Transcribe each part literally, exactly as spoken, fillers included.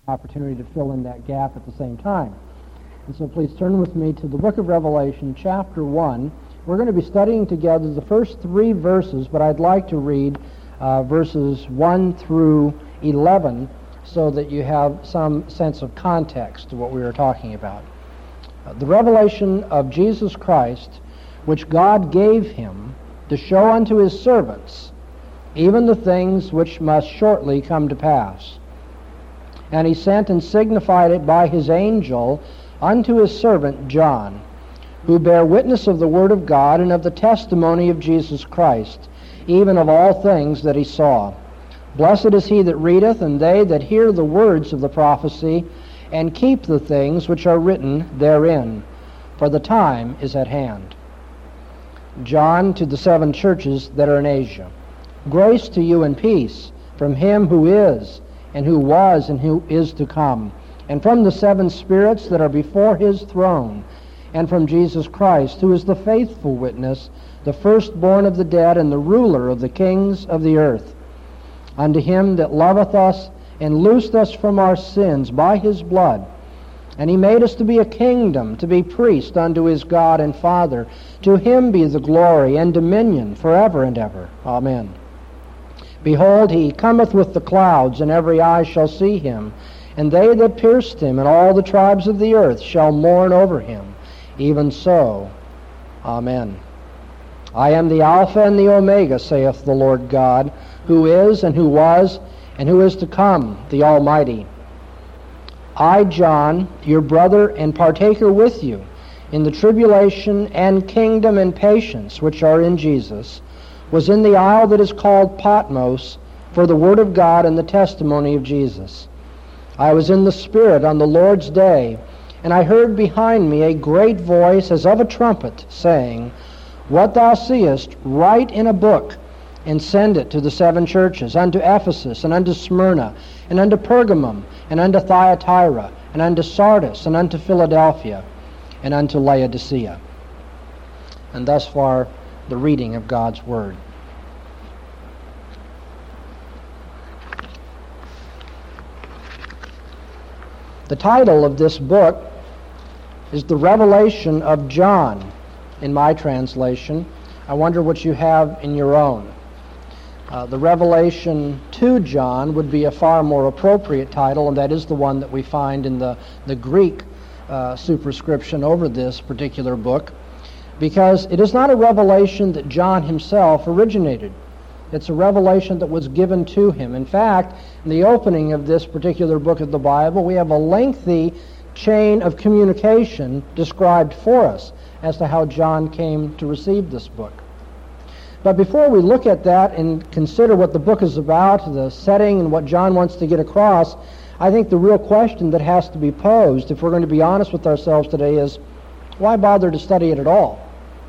opportunity to fill in that gap at the same time. And so please turn with me to the book of Revelation, chapter one. We're going to be studying together the first three verses, but I'd like to read uh, verses one through eleven so that you have some sense of context to what we are talking about. Uh, the revelation of Jesus Christ, which God gave him to show unto his servants, even the things which must shortly come to pass. And he sent and signified it by his angel unto his servant John, who bare witness of the word of God and of the testimony of Jesus Christ, even of all things that he saw. Blessed is he that readeth, and they that hear the words of the prophecy, and keep the things which are written therein, for the time is at hand. John, to the seven churches that are in Asia. Grace to you and peace from him who is, and who was, and who is to come, and from the seven spirits that are before his throne, and from Jesus Christ, who is the faithful witness, the firstborn of the dead, and the ruler of the kings of the earth. Unto him that loveth us, and loosed us from our sins by his blood, and he made us to be a kingdom, to be priests unto his God and Father. To him be the glory and dominion forever and ever. Amen. Behold, he cometh with the clouds, and every eye shall see him, and they that pierced him, and all the tribes of the earth shall mourn over him. Even so. Amen. I am the Alpha and the Omega, saith the Lord God, who is, and who was, and who is to come, the Almighty. I, John, your brother and partaker with you in the tribulation and kingdom and patience which are in Jesus, was in the isle that is called Patmos for the word of God and the testimony of Jesus. I was in the Spirit on the Lord's day, and I heard behind me a great voice as of a trumpet, saying, What thou seest, write in a book, and send it to the seven churches, unto Ephesus, and unto Smyrna, and unto Pergamum, and unto Thyatira, and unto Sardis, and unto Philadelphia, and unto Laodicea. And thus far, the reading of God's Word. The title of this book is The Revelation of John, in my translation. I wonder what you have in your own. Uh, the Revelation to John would be a far more appropriate title, and that is the one that we find in the, the Greek uh, superscription over this particular book, because it is not a revelation that John himself originated. It's a revelation that was given to him. In fact, in the opening of this particular book of the Bible, we have a lengthy chain of communication described for us as to how John came to receive this book. But before we look at that and consider what the book is about, the setting and what John wants to get across, I think the real question that has to be posed, if we're going to be honest with ourselves today, is why bother to study it at all?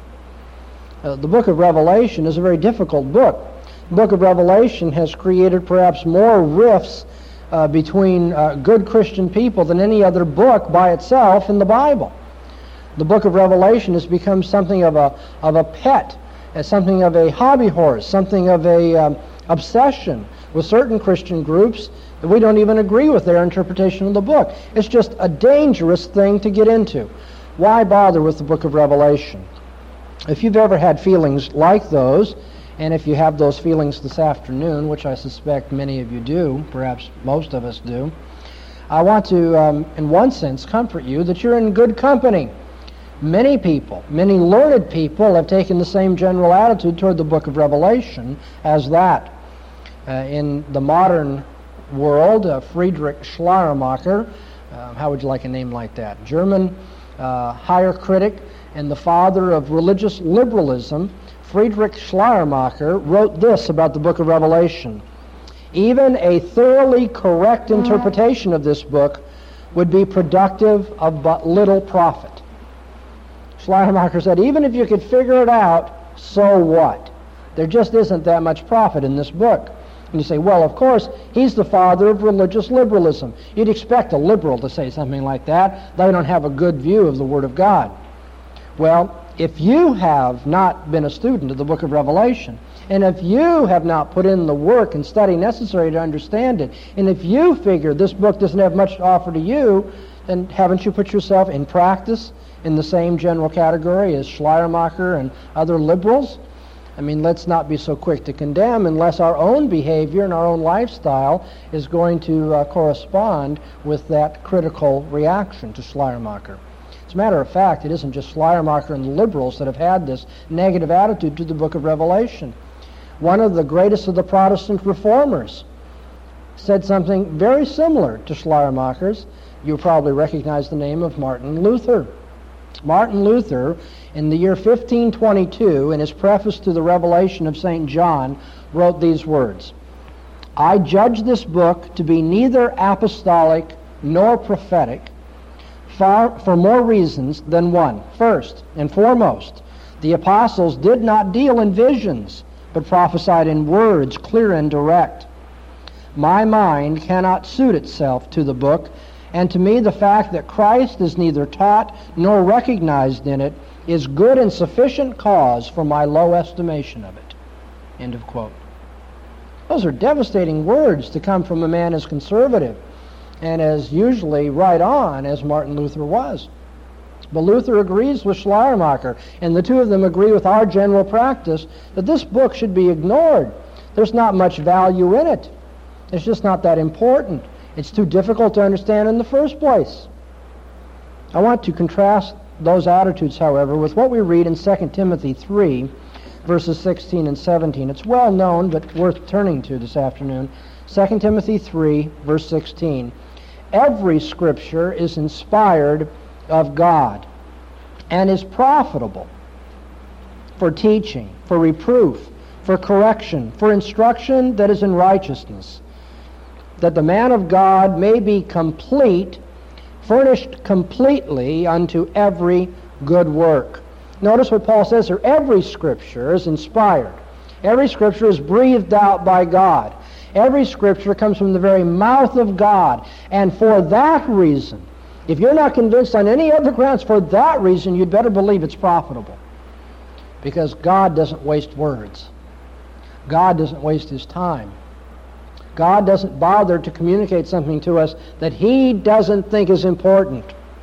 Uh, the book of Revelation is a very difficult book. The book of Revelation has created perhaps more rifts uh, between uh, good Christian people than any other book by itself in the Bible. The book of Revelation has become something of a of a pet, as something of a hobby horse, something of a um, obsession with certain Christian groups that we don't even agree with their interpretation of the book. It's just a dangerous thing to get into. Why bother with the book of Revelation? If you've ever had feelings like those, and if you have those feelings this afternoon, which I suspect many of you do, perhaps most of us do, I want to, um, in one sense, comfort you that you're in good company. Many people, many learned people have taken the same general attitude toward the book of Revelation as that. Uh, in the modern world, uh, Friedrich Schleiermacher, uh, how would you like a name like that? German uh, higher critic and the father of religious liberalism, Friedrich Schleiermacher, wrote this about the book of Revelation. Even a thoroughly correct interpretation of this book would be productive of but little profit. Schleiermacher said, even if you could figure it out, so what? There just isn't that much profit in this book. And you say, well, of course, he's the father of religious liberalism. You'd expect a liberal to say something like that. They don't have a good view of the Word of God. Well, if you have not been a student of the book of Revelation, And if you have not put in the work and study necessary to understand it, and if you figure this book doesn't have much to offer to you, then haven't you put yourself in practice in the same general category as Schleiermacher and other liberals? I mean, let's not be so quick to condemn unless our own behavior and our own lifestyle is going to uh, correspond with that critical reaction to Schleiermacher. As a matter of fact, it isn't just Schleiermacher and the liberals that have had this negative attitude to the book of Revelation. One of the greatest of the Protestant reformers said something very similar to Schleiermacher's. You probably recognize the name of Martin Luther. Martin Luther, in the year fifteen twenty-two, in his preface to the Revelation of Saint John, wrote these words, "I judge this book to be neither apostolic nor prophetic, far, for more reasons than one. First and foremost, the apostles did not deal in visions, but prophesied in words clear and direct. My mind cannot suit itself to the book, and to me the fact that Christ is neither taught nor recognized in it is good and sufficient cause for my low estimation of it." End of quote. Those are devastating words to come from a man as conservative and as usually right on as Martin Luther was. But Luther agrees with Schleiermacher, and the two of them agree with our general practice that this book should be ignored. There's not much value in it. It's just not that important. It's too difficult to understand in the first place. I want to contrast those attitudes, however, with what we read in Second Timothy three, verses sixteen and seventeen. It's well known, but worth turning to this afternoon. Second Timothy three, verse sixteen. Every Scripture is inspired of God and is profitable for teaching, for reproof, for correction, for instruction that is in righteousness, that the man of God may be complete, furnished completely unto every good work. Notice what Paul says here. Every Scripture is inspired. Every Scripture is breathed out by God. Every Scripture comes from the very mouth of God. And for that reason, if you're not convinced on any other grounds, for that reason, you'd better believe it's profitable. Because God doesn't waste words. God doesn't waste His time. God doesn't bother to communicate something to us that He doesn't think is important.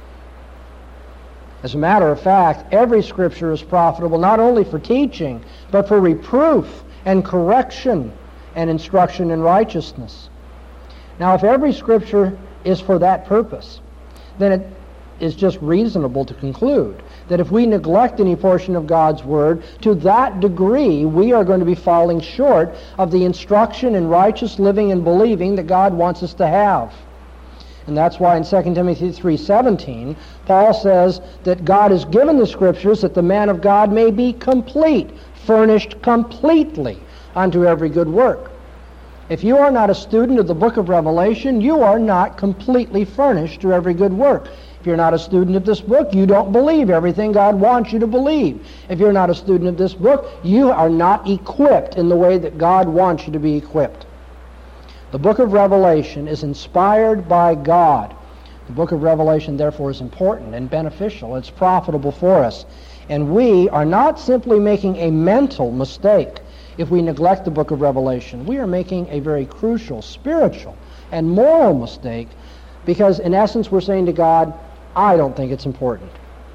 As a matter of fact, every Scripture is profitable not only for teaching, but for reproof and correction and instruction in righteousness. Now, if every Scripture is for that purpose, then it is just reasonable to conclude that if we neglect any portion of God's Word, to that degree we are going to be falling short of the instruction in righteous living and believing that God wants us to have. And that's why in Second Timothy three seventeen, Paul says that God has given the Scriptures that the man of God may be complete, furnished completely unto every good work. If you are not a student of the book of Revelation, you are not completely furnished to every good work. If you're not a student of this book, you don't believe everything God wants you to believe. If you're not a student of this book, you are not equipped in the way that God wants you to be equipped. The book of Revelation is inspired by God. The book of Revelation, therefore, is important and beneficial. It's profitable for us. And we are not simply making a mental mistake if we neglect the book of Revelation. We are making a very crucial spiritual and moral mistake because, in essence, we're saying to God, I don't think it's important.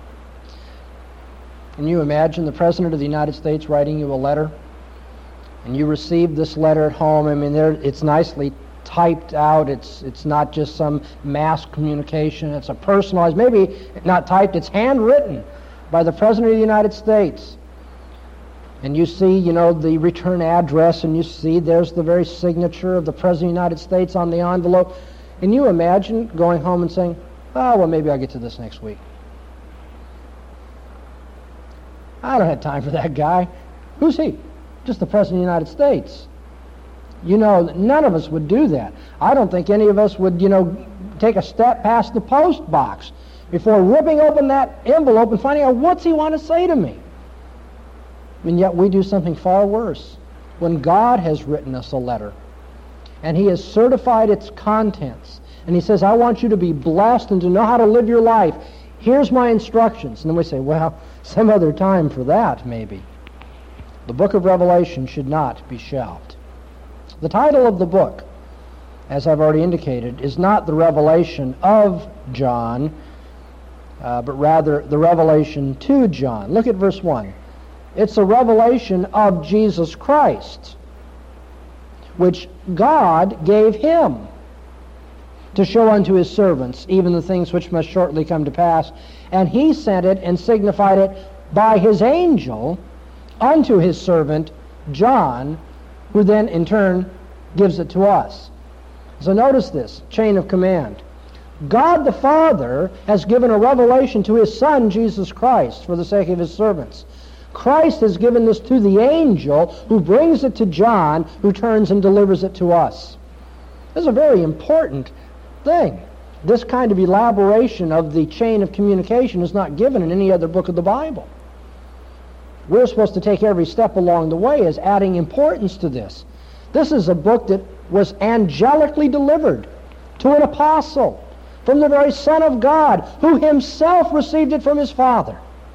Can you imagine the President of the United States writing you a letter? And you receive this letter at home. I mean, there, it's nicely typed out. It's it's not just some mass communication. It's a personalized, maybe not typed, it's handwritten by the President of the United States. And you see, you know, the return address, and you see there's the very signature of the President of the United States on the envelope. Can you imagine going home and saying, oh, well, maybe I'll get to this next week. I don't have time for that guy. Who's he? Just the President of the United States. You know, none of us would do that. I don't think any of us would, you know, take a step past the post box before ripping open that envelope and finding out what's he want to say to me. And yet we do something far worse. When God has written us a letter, and He has certified its contents, and He says, I want you to be blessed and to know how to live your life. Here's my instructions. And then we say, well, some other time for that, maybe. The book of Revelation should not be shelved. The title of the book, as I've already indicated, is not the revelation of John, uh, but rather the revelation to John. Look at verse one. It's a revelation of Jesus Christ, which God gave him to show unto his servants, even the things which must shortly come to pass. And he sent it and signified it by his angel unto his servant John, who then in turn gives it to us. So notice this chain of command. God the Father has given a revelation to his Son, Jesus Christ, for the sake of his servants. Christ has given this to the angel, who brings it to John, who turns and delivers it to us. This is a very important thing. This kind of elaboration of the chain of communication is not given in any other book of the Bible. We're supposed to take every step along the way as adding importance to this. This is a book that was angelically delivered to an apostle from the very Son of God, who himself received it from his Father.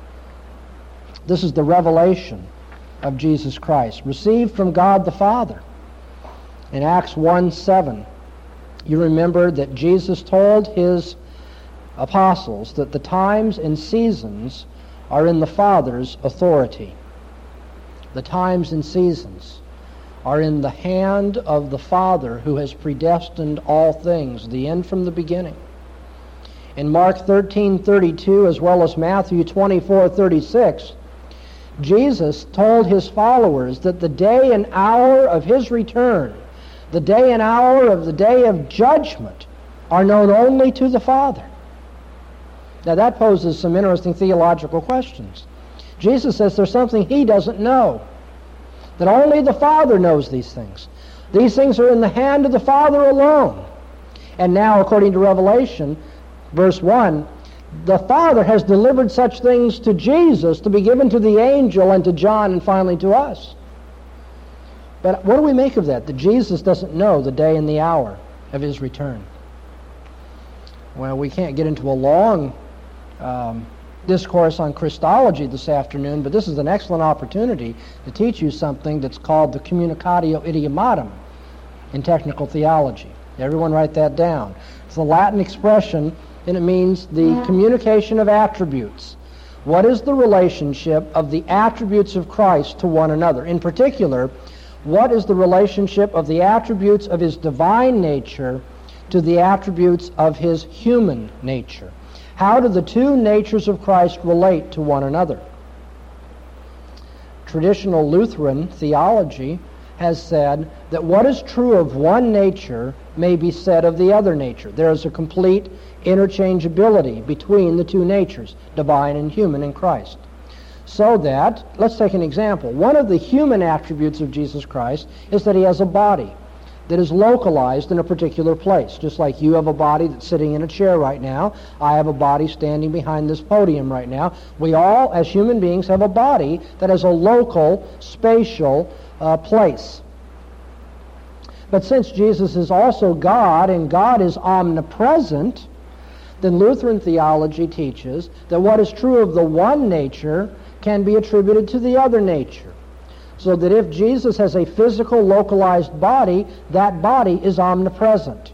This is the revelation of Jesus Christ, received from God the Father. In Acts one seven, you remember that Jesus told his apostles that the times and seasons are in the Father's authority. The times and seasons are in the hand of the Father, who has predestined all things, the end from the beginning. In Mark thirteen thirty-two, as well as Matthew twenty-four thirty-six, Jesus told his followers that the day and hour of his return, the day and hour of the day of judgment, are known only to the Father. Now that poses some interesting theological questions. Jesus says there's something he doesn't know, that only the Father knows these things. These things are in the hand of the Father alone. And now, according to Revelation, verse one, the Father has delivered such things to Jesus to be given to the angel and to John and finally to us. But what do we make of that, that Jesus doesn't know the day and the hour of his return? Well, we can't get into a long um, discourse on Christology this afternoon, but this is an excellent opportunity to teach you something that's called the communicatio idiomatum in technical theology. Everyone write that down. It's a Latin expression, and it means the communication of attributes. What is the relationship of the attributes of Christ to one another? In particular, what is the relationship of the attributes of his divine nature to the attributes of his human nature? How do the two natures of Christ relate to one another? Traditional Lutheran theology has said that what is true of one nature may be said of the other nature. There is a complete interchangeability between the two natures, divine and human, in Christ. So that, let's take an example. One of the human attributes of Jesus Christ is that he has a body that is localized in a particular place. Just like you have a body that's sitting in a chair right now, I have a body standing behind this podium right now. We all, as human beings, have a body that has a local, spatial uh, place. But since Jesus is also God, and God is omnipresent, then Lutheran theology teaches that what is true of the one nature can be attributed to the other nature. So that if Jesus has a physical, localized body, that body is omnipresent.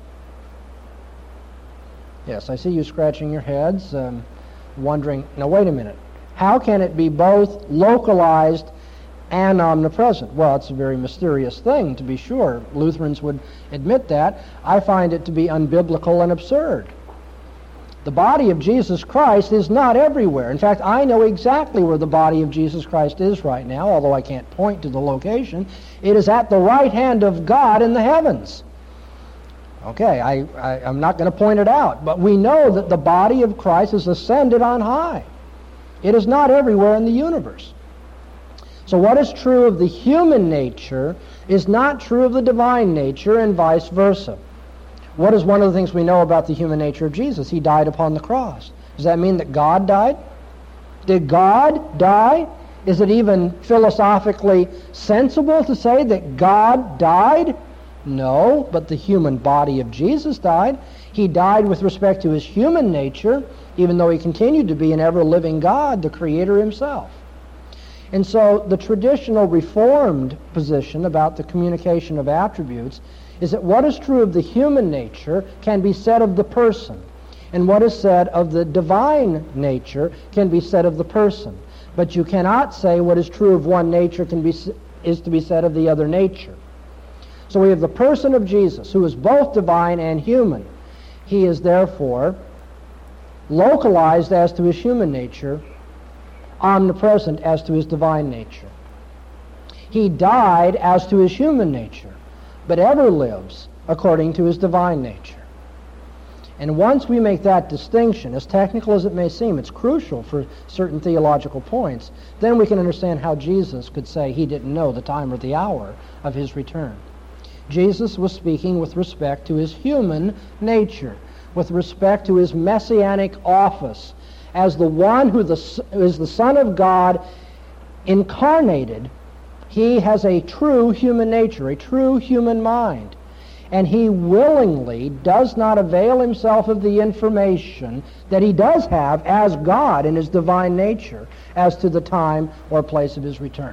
Yes, I see you scratching your heads, um, wondering, now wait a minute, how can it be both localized and omnipresent? Well, it's a very mysterious thing, to be sure. Lutherans would admit that. I find it to be unbiblical and absurd. The body of Jesus Christ is not everywhere. In fact, I know exactly where the body of Jesus Christ is right now, although I can't point to the location. It is at the right hand of God in the heavens. Okay, I, I, I'm not going to point it out, but we know that the body of Christ is ascended on high. It is not everywhere in the universe. So what is true of the human nature is not true of the divine nature, and vice versa. What is one of the things we know about the human nature of Jesus? He died upon the cross. Does that mean that God died? Did God die? Is it even philosophically sensible to say that God died? No, but the human body of Jesus died. He died with respect to his human nature, even though he continued to be an ever-living God, the Creator himself. And so the traditional Reformed position about the communication of attributes is that what is true of the human nature can be said of the person, and what is said of the divine nature can be said of the person. But you cannot say what is true of one nature can be is to be said of the other nature. So we have the person of Jesus, who is both divine and human. He is therefore localized as to his human nature, omnipresent as to his divine nature. He died as to his human nature, but ever lives according to his divine nature. And once we make that distinction, as technical as it may seem, it's crucial for certain theological points, then we can understand how Jesus could say he didn't know the time or the hour of his return. Jesus was speaking with respect to his human nature, with respect to his messianic office, as the one who the, is the Son of God incarnated. He has a true human nature, a true human mind, and he willingly does not avail himself of the information that he does have as God in his divine nature as to the time or place of his return.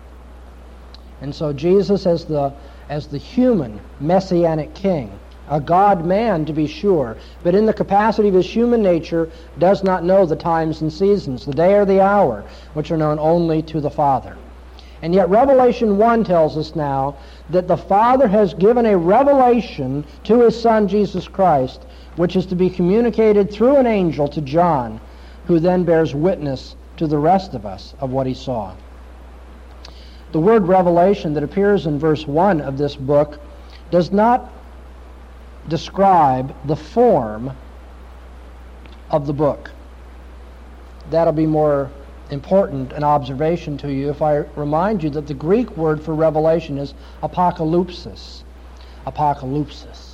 And so Jesus, as the, as the human messianic king, a God-man to be sure, but in the capacity of his human nature, does not know the times and seasons, the day or the hour, which are known only to the Father. And yet Revelation one tells us now that the Father has given a revelation to his Son Jesus Christ, which is to be communicated through an angel to John, who then bears witness to the rest of us of what he saw. The word revelation that appears in verse one of this book does not describe the form of the book. That'll be more important an observation to you if I remind you that the Greek word for revelation is apocalypsis. Apocalypsis.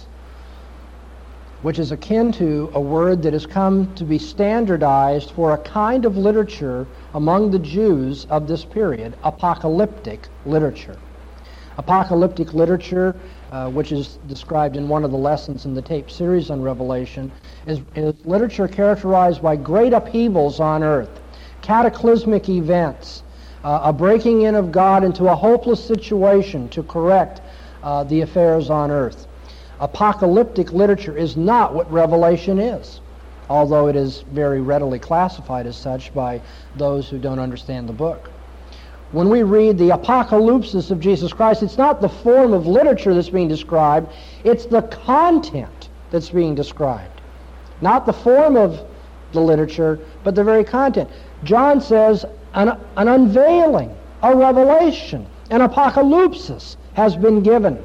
Which is akin to a word that has come to be standardized for a kind of literature among the Jews of this period, apocalyptic literature. Apocalyptic literature, uh, which is described in one of the lessons in the tape series on Revelation, is, is literature characterized by great upheavals on earth, cataclysmic events, uh, a breaking in of God into a hopeless situation to correct uh, the affairs on earth. Apocalyptic literature is not what Revelation is, although it is very readily classified as such by those who don't understand the book. When we read the apocalypsis of Jesus Christ, it's not the form of literature that's being described, it's the content that's being described. Not the form of the literature, but the very content. John says an, an unveiling, a revelation, an apocalypsis has been given.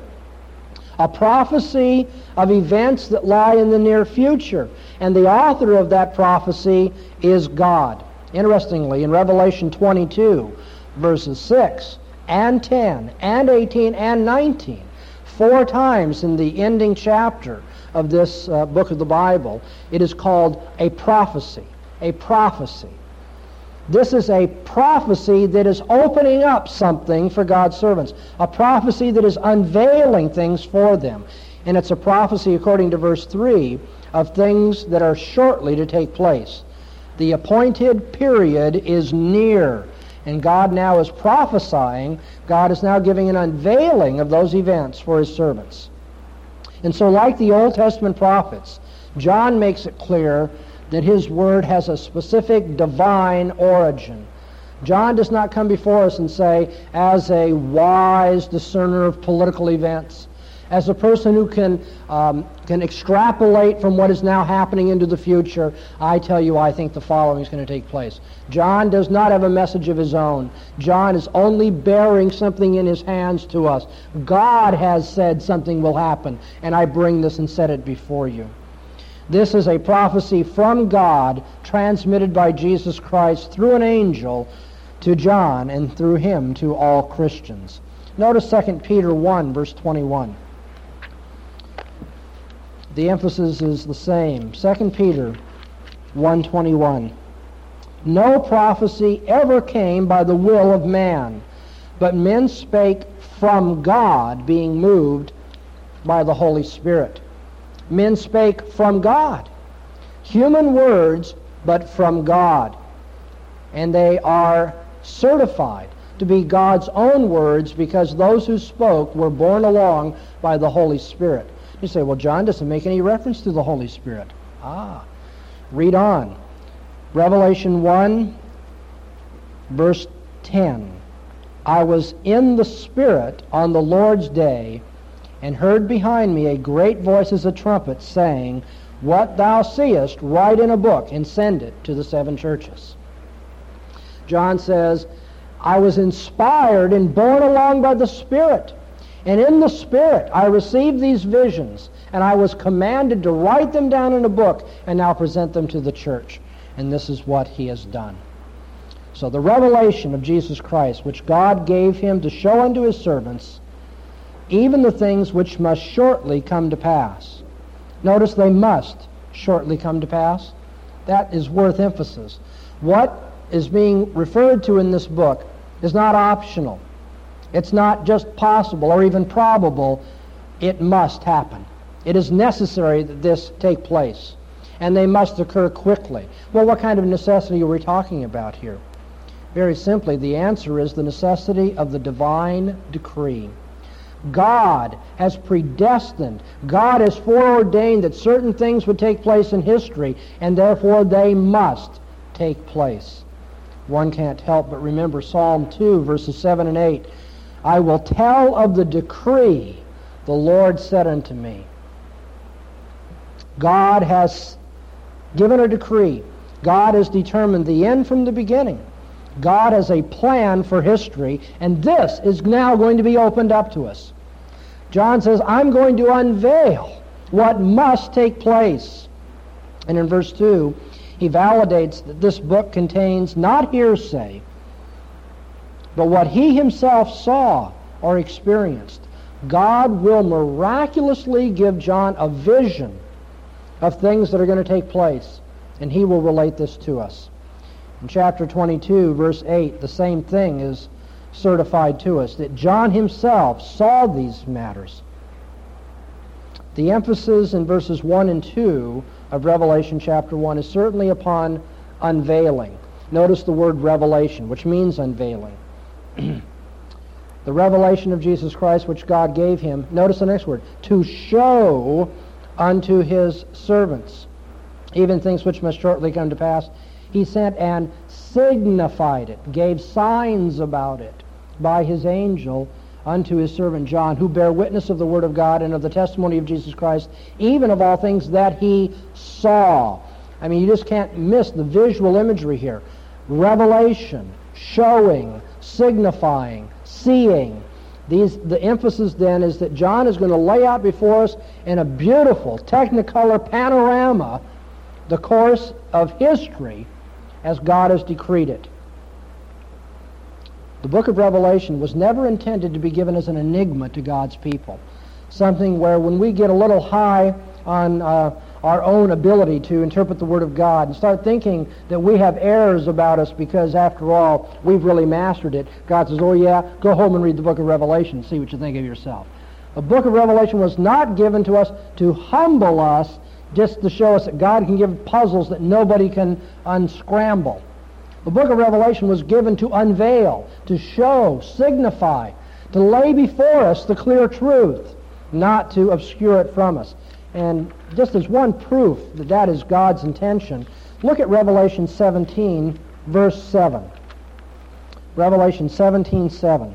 A prophecy of events that lie in the near future. And the author of that prophecy is God. Interestingly, in Revelation twenty-two, verses six and ten and eighteen and nineteen, four times in the ending chapter of this uh, book of the Bible, it is called a prophecy. A prophecy. This is a prophecy that is opening up something for God's servants. A prophecy that is unveiling things for them. And it's a prophecy, according to verse three, of things that are shortly to take place. The appointed period is near. And God now is prophesying. God is now giving an unveiling of those events for his servants. And so, like the Old Testament prophets, John makes it clear that his word has a specific divine origin. John does not come before us and say, as a wise discerner of political events, as a person who can um, can extrapolate from what is now happening into the future, I tell you, I think the following is going to take place. John does not have a message of his own. John is only bearing something in his hands to us. God has said something will happen, and I bring this and set it before you. This is a prophecy from God transmitted by Jesus Christ through an angel to John and through him to all Christians. Notice Second Peter one, verse twenty-one. The emphasis is the same. Second Peter one twenty-one. No prophecy ever came by the will of man, but men spake from God, being moved by the Holy Spirit. Men spake from God. Human words, but from God. And they are certified to be God's own words because those who spoke were borne along by the Holy Spirit. You say, well, John doesn't make any reference to the Holy Spirit. Ah, read on. Revelation one, verse ten. I was in the Spirit on the Lord's day, and heard behind me a great voice as a trumpet, saying, What thou seest, write in a book, and send it to the seven churches. John says, I was inspired and borne along by the Spirit. And in the Spirit I received these visions, and I was commanded to write them down in a book, and now present them to the church. And this is what he has done. So the revelation of Jesus Christ, which God gave him to show unto his servants, even the things which must shortly come to pass. Notice they must shortly come to pass. That is worth emphasis. What is being referred to in this book is not optional. It's not just possible or even probable. It must happen. It is necessary that this take place. And they must occur quickly. Well, what kind of necessity are we talking about here? Very simply, the answer is the necessity of the divine decree. God has predestined, God has foreordained that certain things would take place in history, and therefore they must take place. One can't help but remember Psalm two, verses seven and eight. I will tell of the decree the Lord said unto me. God has given a decree. God has determined the end from the beginning. God has a plan for history, and this is now going to be opened up to us. John says, I'm going to unveil what must take place. And in verse two, he validates that this book contains not hearsay, but what he himself saw or experienced. God will miraculously give John a vision of things that are going to take place, and he will relate this to us. In chapter twenty-two, verse eight, the same thing is certified to us, that John himself saw these matters. The emphasis in verses one and two of Revelation chapter one is certainly upon unveiling. Notice the word revelation, which means unveiling. The revelation of Jesus Christ, which God gave him, notice the next word, to show unto his servants, even things which must shortly come to pass. He sent and signified it, gave signs about it by his angel unto his servant John, who bear witness of the word of God and of the testimony of Jesus Christ, even of all things that he saw. I mean, you just can't miss the visual imagery here. Revelation, showing, signifying, seeing. These, the emphasis then is that John is going to lay out before us in a beautiful technicolor panorama the course of history as God has decreed it. The book of Revelation was never intended to be given as an enigma to God's people, something where when we get a little high on uh, our own ability to interpret the Word of God and start thinking that we have errors about us because, after all, we've really mastered it, God says, oh yeah, go home and read the book of Revelation and see what you think of yourself. The book of Revelation was not given to us to humble us, just to show us that God can give puzzles that nobody can unscramble. The book of Revelation was given to unveil, to show, signify, to lay before us the clear truth, not to obscure it from us. And just as one proof that that is God's intention, look at Revelation seventeen, verse seven. Revelation seventeen, seven.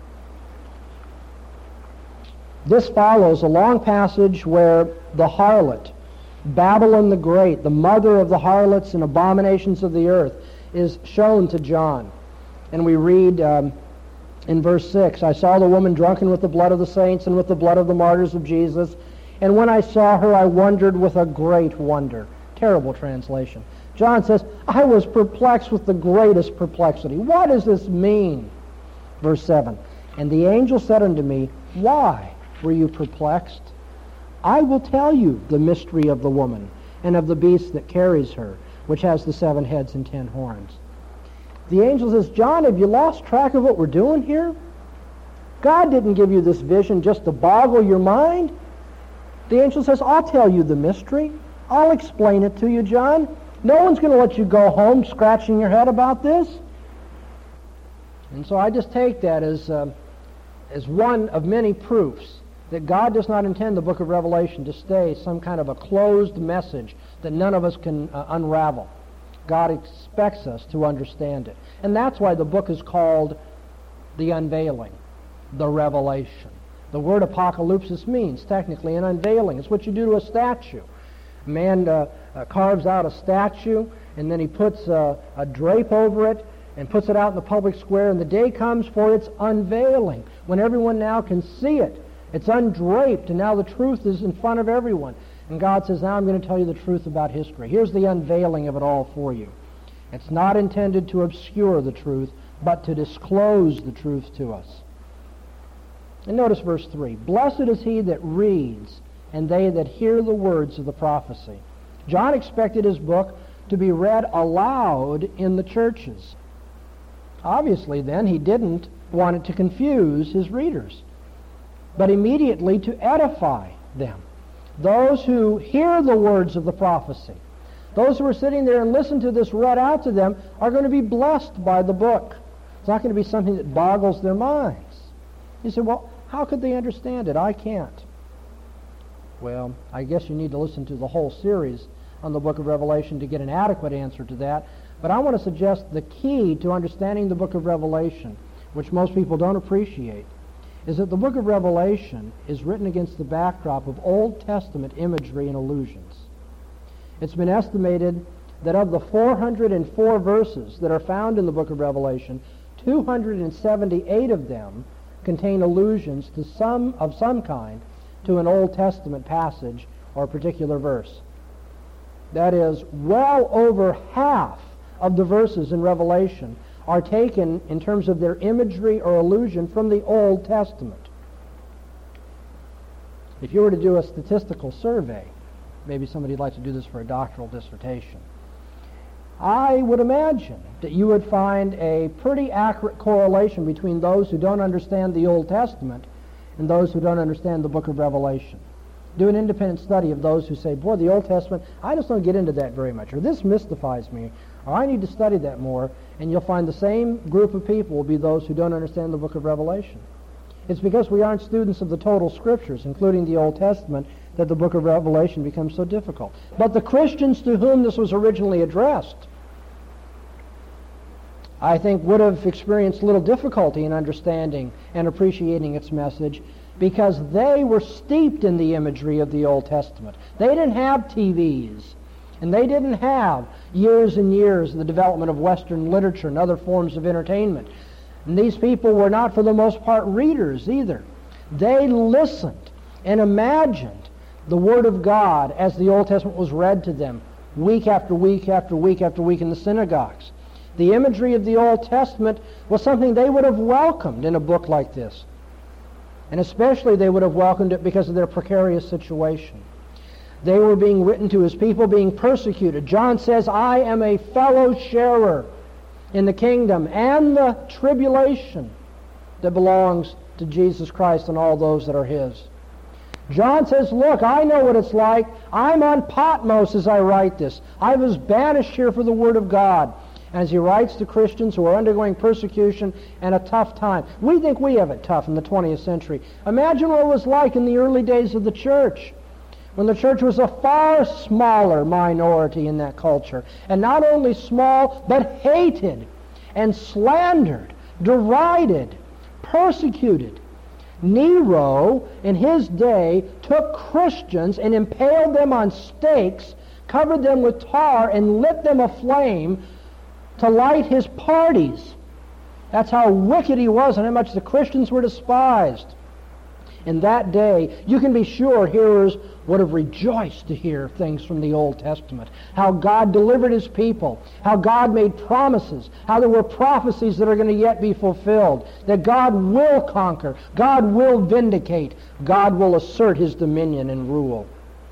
This follows a long passage where the harlot, Babylon the Great, the mother of the harlots and abominations of the earth, is shown to John. And we read um, in verse six, I saw the woman drunken with the blood of the saints and with the blood of the martyrs of Jesus. And when I saw her, I wondered with a great wonder. Terrible translation. John says, I was perplexed with the greatest perplexity. What does this mean? Verse seven, and the angel said unto me, why were you perplexed? I will tell you the mystery of the woman and of the beast that carries her, which has the seven heads and ten horns. The angel says, John, have you lost track of what we're doing here? God didn't give you this vision just to boggle your mind. The angel says, I'll tell you the mystery. I'll explain it to you, John. No one's going to let you go home scratching your head about this. And so I just take that as, uh, as one of many proofs that God does not intend the book of Revelation to stay some kind of a closed message that none of us can uh, unravel. God expects us to understand it. And that's why the book is called the unveiling, the revelation. The word apocalypsis means technically an unveiling. It's what you do to a statue. A man uh, uh, carves out a statue, and then he puts uh, a drape over it and puts it out in the public square, and the day comes for its unveiling, when everyone now can see it. It's undraped, and now the truth is in front of everyone. And God says, now I'm going to tell you the truth about history. Here's the unveiling of it all for you. It's not intended to obscure the truth, but to disclose the truth to us. And notice verse three. Blessed is he that reads, and they that hear the words of the prophecy. John expected his book to be read aloud in the churches. Obviously, then, he didn't want it to confuse his readers, but immediately to edify them. Those who hear the words of the prophecy, those who are sitting there and listen to this read out to them, are going to be blessed by the book. It's not going to be something that boggles their minds. You say, well, how could they understand it? I can't. Well, I guess you need to listen to the whole series on the book of Revelation to get an adequate answer to that. But I want to suggest the key to understanding the book of Revelation, which most people don't appreciate, is that the book of Revelation is written against the backdrop of Old Testament imagery and allusions. It's been estimated that of the four hundred four verses that are found in the book of Revelation, two hundred seventy-eight of them contain allusions to some of some kind to an Old Testament passage or particular verse. That is, well over half of the verses in Revelation are taken in terms of their imagery or allusion from the Old Testament. If you were to do a statistical survey, maybe somebody would like to do this for a doctoral dissertation, I would imagine that you would find a pretty accurate correlation between those who don't understand the Old Testament and those who don't understand the book of Revelation. Do an independent study of those who say, boy, the Old Testament, I just don't get into that very much, or this mystifies me, or I need to study that more, and you'll find the same group of people will be those who don't understand the book of Revelation. It's because we aren't students of the total Scriptures, including the Old Testament, that the book of Revelation becomes so difficult. But the Christians to whom this was originally addressed, I think, would have experienced little difficulty in understanding and appreciating its message, because they were steeped in the imagery of the Old Testament. They didn't have T Vs, and they didn't have years and years of the development of Western literature and other forms of entertainment. And these people were not, for the most part, readers either. They listened and imagined the Word of God as the Old Testament was read to them week after week after week after week in the synagogues. The imagery of the Old Testament was something they would have welcomed in a book like this. And especially they would have welcomed it because of their precarious situation. They were being written to as people being persecuted. John says, I am a fellow sharer in the kingdom and the tribulation that belongs to Jesus Christ and all those that are His. John says, look, I know what it's like. I'm on Patmos as I write this. I was banished here for the Word of God. As he writes to Christians who are undergoing persecution and a tough time. We think we have it tough in the twentieth century. Imagine what it was like in the early days of the church, when the church was a far smaller minority in that culture. And not only small, but hated and slandered, derided, persecuted. Nero, in his day, took Christians and impaled them on stakes, covered them with tar, and lit them aflame to light his parties. That's how wicked he was and how much the Christians were despised. In that day, you can be sure hearers would have rejoiced to hear things from the Old Testament. How God delivered His people. How God made promises. How there were prophecies that are going to yet be fulfilled. That God will conquer. God will vindicate. God will assert His dominion and rule.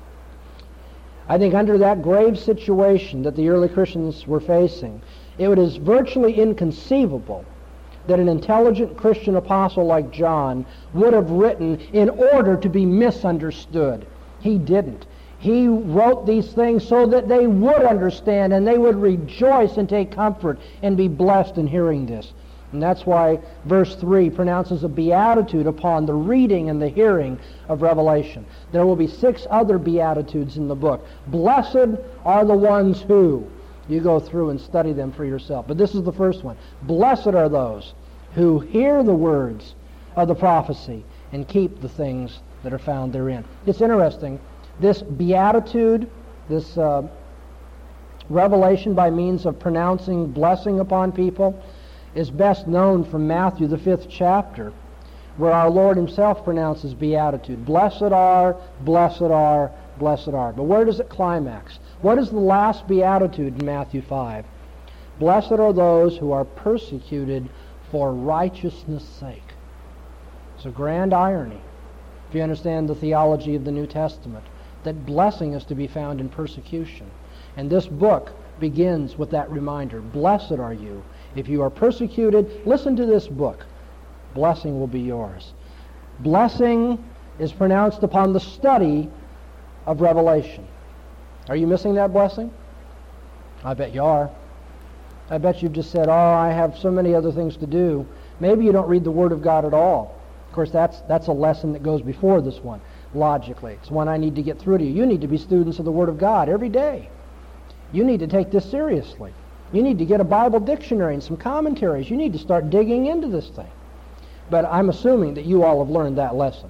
I think under that grave situation that the early Christians were facing, it is virtually inconceivable that an intelligent Christian apostle like John would have written in order to be misunderstood. He didn't. He wrote these things so that they would understand and they would rejoice and take comfort and be blessed in hearing this. And that's why verse three pronounces a beatitude upon the reading and the hearing of Revelation. There will be six other beatitudes in the book. Blessed are the ones who. You go through and study them for yourself. But this is the first one. Blessed are those who hear the words of the prophecy and keep the things that are found therein. It's interesting. This beatitude, this uh, revelation by means of pronouncing blessing upon people, is best known from Matthew, the fifth chapter, where our Lord himself pronounces beatitude. Blessed are, blessed are, blessed are. But where does it climax? What is the last beatitude in Matthew five? Blessed are those who are persecuted for righteousness' sake. It's a grand irony, if you understand the theology of the New Testament, that blessing is to be found in persecution. And this book begins with that reminder. Blessed are you. If you are persecuted, listen to this book. Blessing will be yours. Blessing is pronounced upon the study of Revelation. Are you missing that blessing? I bet you are. I bet you've just said, oh, I have so many other things to do. Maybe you don't read the Word of God at all. Of course, that's that's a lesson that goes before this one, logically. It's one I need to get through to you. You need to be students of the Word of God every day. You need to take this seriously. You need to get a Bible dictionary and some commentaries. You need to start digging into this thing. But I'm assuming that you all have learned that lesson.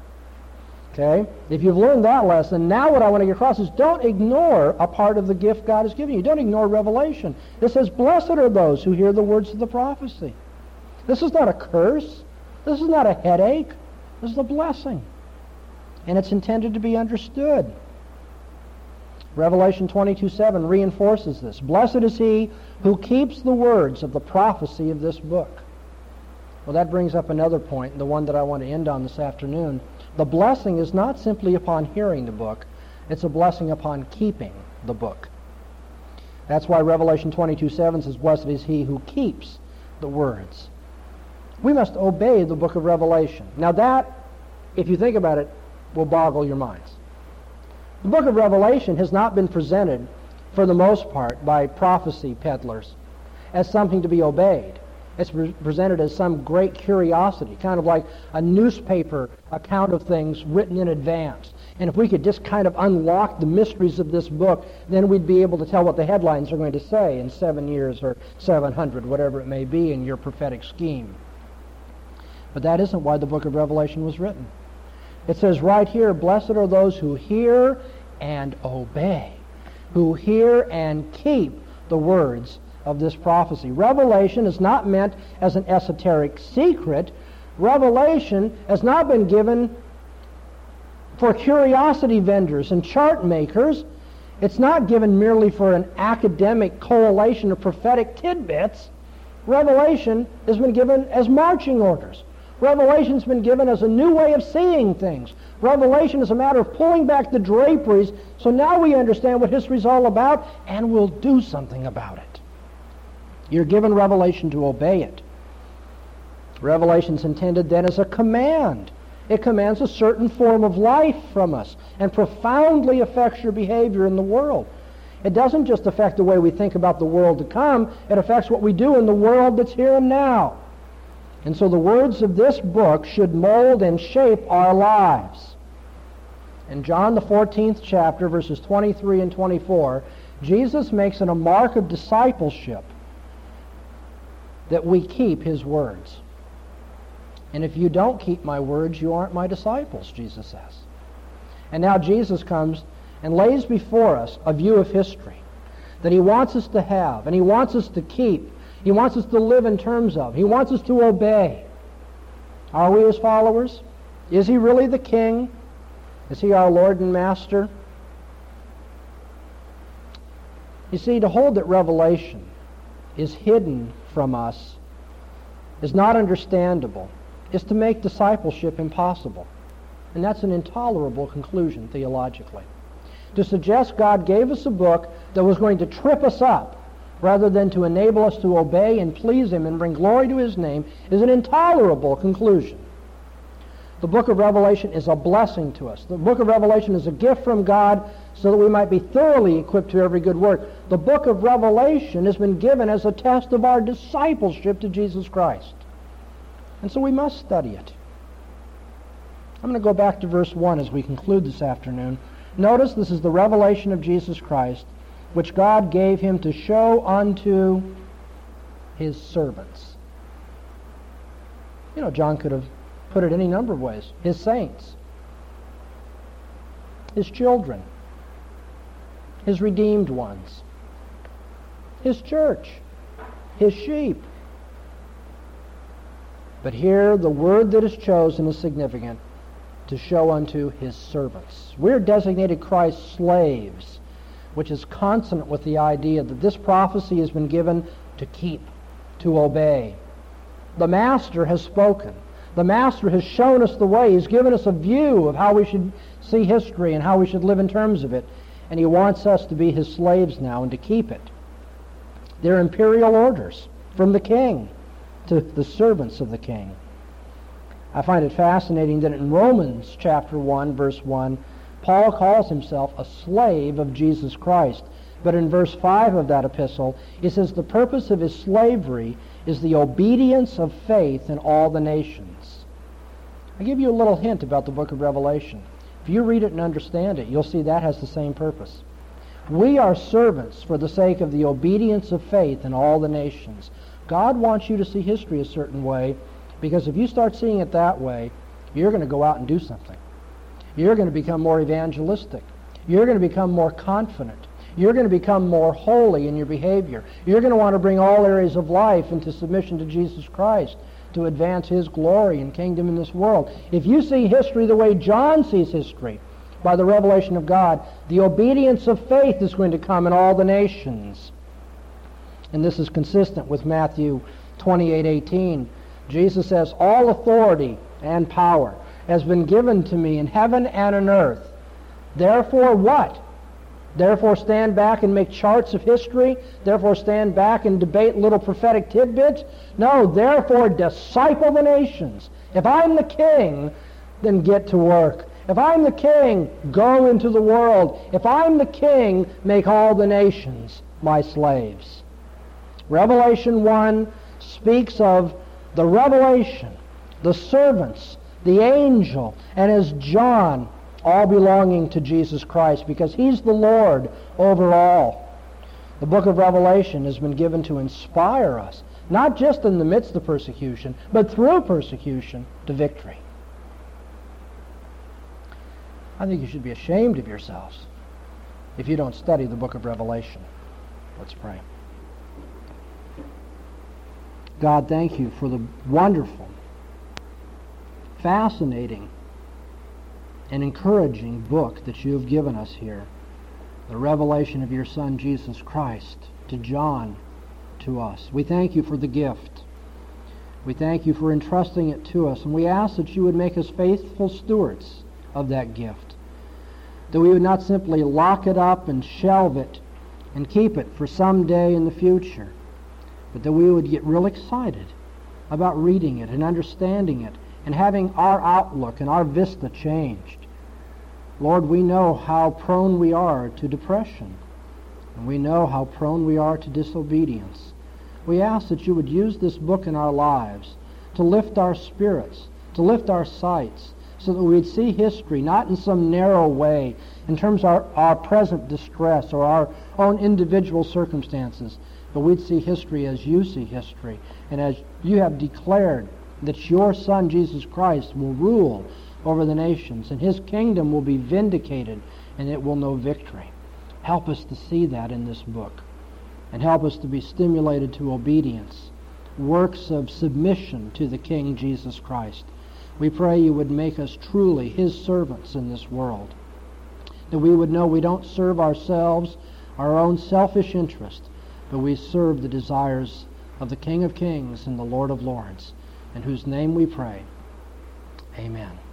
Okay? If you've learned that lesson, now what I want to get across is don't ignore a part of the gift God has given you. Don't ignore Revelation. It says, blessed are those who hear the words of the prophecy. This is not a curse. This is not a headache. This is a blessing. And it's intended to be understood. Revelation twenty-two seven reinforces this. Blessed is he who keeps the words of the prophecy of this book. Well, that brings up another point, the one that I want to end on this afternoon. The blessing is not simply upon hearing the book. It's a blessing upon keeping the book. That's why Revelation twenty-two seven says, blessed is he who keeps the words. We must obey the book of Revelation. Now that, if you think about it, will boggle your minds. The book of Revelation has not been presented, for the most part, by prophecy peddlers as something to be obeyed. It's pre- presented as some great curiosity, kind of like a newspaper account of things written in advance. And if we could just kind of unlock the mysteries of this book, then we'd be able to tell what the headlines are going to say in seven years or seven hundred, whatever it may be in your prophetic scheme. But that isn't why the book of Revelation was written. It says right here, blessed are those who hear and obey, who hear and keep the words of this prophecy. Revelation is not meant as an esoteric secret. Revelation has not been given for curiosity vendors and chart makers. It's not given merely for an academic collation of prophetic tidbits. Revelation has been given as marching orders. Revelation's been given as a new way of seeing things. Revelation is a matter of pulling back the draperies, so now we understand what history's all about, and we'll do something about it. You're given Revelation to obey it. Revelation's intended then as a command. It commands a certain form of life from us and profoundly affects your behavior in the world. It doesn't just affect the way we think about the world to come, it affects what we do in the world that's here and now. And so the words of this book should mold and shape our lives. In John the fourteenth chapter, verses twenty-three and twenty-four, Jesus makes it a mark of discipleship that we keep his words. And if you don't keep my words, you aren't my disciples, Jesus says. And now Jesus comes and lays before us a view of history that he wants us to have, and he wants us to keep. He wants us to live in terms of. He wants us to obey. Are we his followers? Is he really the king? Is he our Lord and Master? You see, to hold that Revelation is hidden from us is not understandable. It's to make discipleship impossible. And that's an intolerable conclusion theologically. To suggest God gave us a book that was going to trip us up rather than to enable us to obey and please him and bring glory to his name is an intolerable conclusion. The book of Revelation is a blessing to us. The book of Revelation is a gift from God so that we might be thoroughly equipped to every good work. The book of Revelation has been given as a test of our discipleship to Jesus Christ. And so we must study it. I'm going to go back to verse one as we conclude this afternoon. Notice this is the revelation of Jesus Christ, which God gave him to show unto his servants. You know, John could have put it any number of ways. His saints, his children, his redeemed ones, his church, his sheep. But here the word that is chosen is significant, to show unto his servants. We're designated Christ's slaves, which is consonant with the idea that this prophecy has been given to keep, to obey. The Master has spoken. The Master has shown us the way. He's given us a view of how we should see history and how we should live in terms of it. And he wants us to be his slaves now and to keep it. They're imperial orders from the king to the servants of the king. I find it fascinating that in Romans chapter one, verse one, Paul calls himself a slave of Jesus Christ. But in verse five of that epistle, he says the purpose of his slavery is the obedience of faith in all the nations. I give you a little hint about the book of Revelation. If you read it and understand it, you'll see that has the same purpose. We are servants for the sake of the obedience of faith in all the nations. God wants you to see history a certain way, because if you start seeing it that way, you're going to go out and do something. You're going to become more evangelistic. You're going to become more confident. You're going to become more holy in your behavior. You're going to want to bring all areas of life into submission to Jesus Christ to advance his glory and kingdom in this world. If you see history the way John sees history, by the revelation of God, the obedience of faith is going to come in all the nations. And this is consistent with Matthew twenty-eight eighteen. Jesus says, all authority and power has been given to me in heaven and on earth. Therefore what? Therefore stand back and make charts of history? Therefore stand back and debate little prophetic tidbits? No, therefore disciple the nations. If I'm the king, then get to work. If I'm the king, go into the world. If I'm the king, make all the nations my slaves. Revelation one speaks of the revelation, the servants, the angel, and as John, all belonging to Jesus Christ, because he's the Lord over all. The book of Revelation has been given to inspire us, not just in the midst of persecution, but through persecution to victory. I think you should be ashamed of yourselves if you don't study the book of Revelation. Let's pray. God, thank you for the wonderful, fascinating, and encouraging book that you have given us here. The revelation of your Son, Jesus Christ, to John, to us. We thank you for the gift. We thank you for entrusting it to us, and we ask that you would make us faithful stewards of that gift, that we would not simply lock it up and shelve it and keep it for some day in the future, but that we would get real excited about reading it and understanding it and having our outlook and our vista changed. Lord, we know how prone we are to depression, and we know how prone we are to disobedience. We ask that you would use this book in our lives to lift our spirits, to lift our sights, so that we'd see history not in some narrow way in terms of our, our present distress or our own individual circumstances, but we'd see history as you see history, and as you have declared that your Son, Jesus Christ, will rule over the nations, and his kingdom will be vindicated, and it will know victory. Help us to see that in this book, and help us to be stimulated to obedience, works of submission to the King Jesus Christ. We pray you would make us truly his servants in this world, that we would know we don't serve ourselves, our own selfish interest, but we serve the desires of the King of Kings and the Lord of Lords, in whose name we pray. Amen.